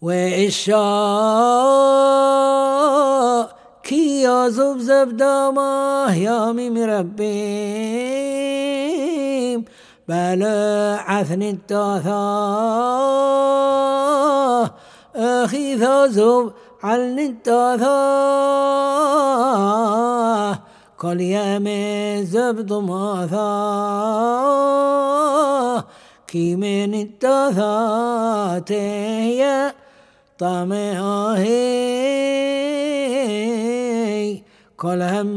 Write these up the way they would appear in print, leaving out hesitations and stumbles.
وإشاء كي يزب زبدامه يامي مربيم بلا عثن التاثاه أخي ثازب علن التاثاه كل يوم زبد ماثاه كي من التاثاه يا طمعاهي كل هم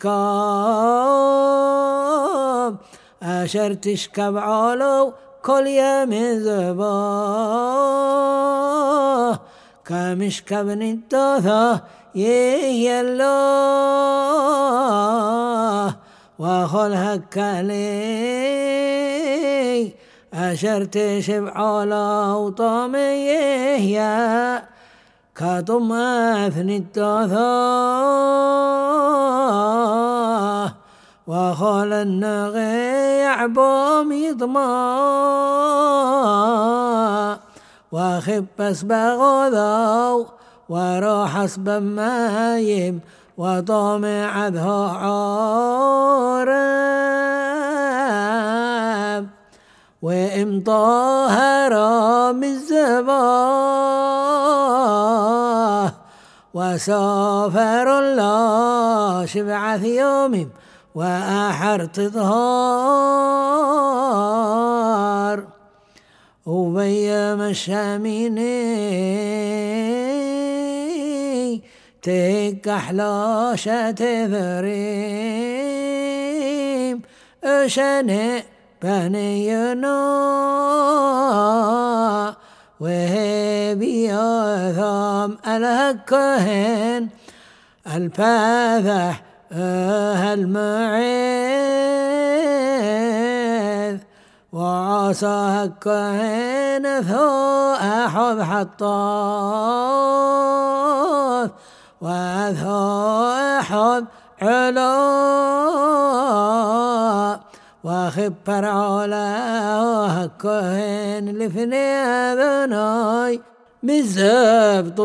مشكاب أشر تشكب عالو كل يوم زباه كمشكب نتاثا يهي الله وخل هكالي أشر تشب عالو طميه كطم أثني التاثا وخال النغي يعبام يضما وخب أسبغ ذو وروح أسبب مايم وطامع ذو عارب وإمطاهر من الزباه وسافر الله شبعث يوم وأحر تظهار وبيم الشاميني تك أحلاشة ذريم أشنئ بنينا وهبي أثام الهكهن الفاذح المعيذ وعصى هكهن ثو أحظ حطاث وأثو أحظ علا وخبر على هكهن لفني أذناي مزبط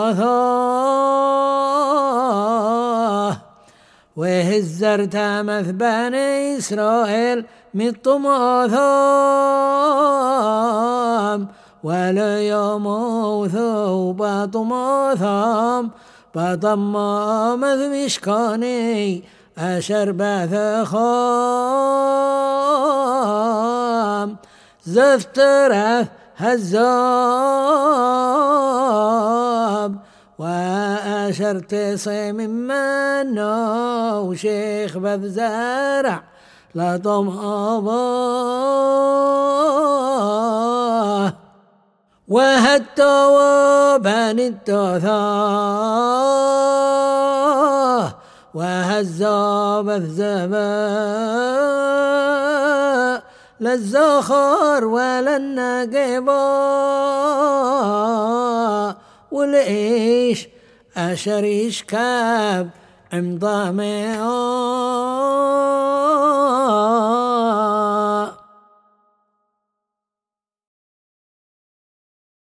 ماثاه وهزرت مثبني إسرائيل من طماثام ولا يموثوا بطماثام بطمام مشكاني أشر بثخام زفتره هزاب وأشرت صيم منا وشيخ بذزرع لطم أباه وهالتوابان التوثاه وهالزاب الزباء للزخر ولا النقباء والإيش أشريش كاب عمضامي